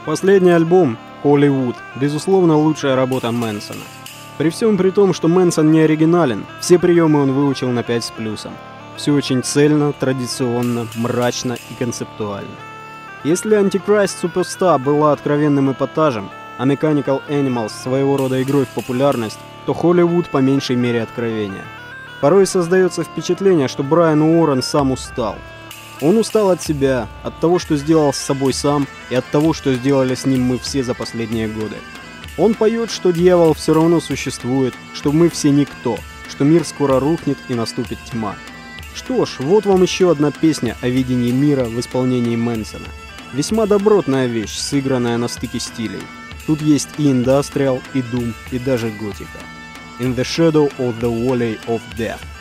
Последний альбом «Hollywood» безусловно лучшая работа Мэнсона. При всем при том, что Мэнсон не оригинален, все приемы он выучил на 5 с плюсом. Все очень цельно, традиционно, мрачно и концептуально. Если Antichrist Superstar была откровенным эпатажем, а Mechanical Animals своего рода игрой в популярность, то Hollywood по меньшей мере откровение. Порой создается впечатление, что Брайан Уоррен сам устал. Он устал от себя, от того, что сделал с собой сам, и от того, что сделали с ним мы все за последние годы. Он поет, что дьявол все равно существует, что мы все никто, что мир скоро рухнет и наступит тьма. Что ж, вот вам еще одна песня о видении мира в исполнении Мэнсона. Весьма добротная вещь, сыгранная на стыке стилей. Тут есть и индастриал, и дум, и даже готика. In the shadow of the valley of death.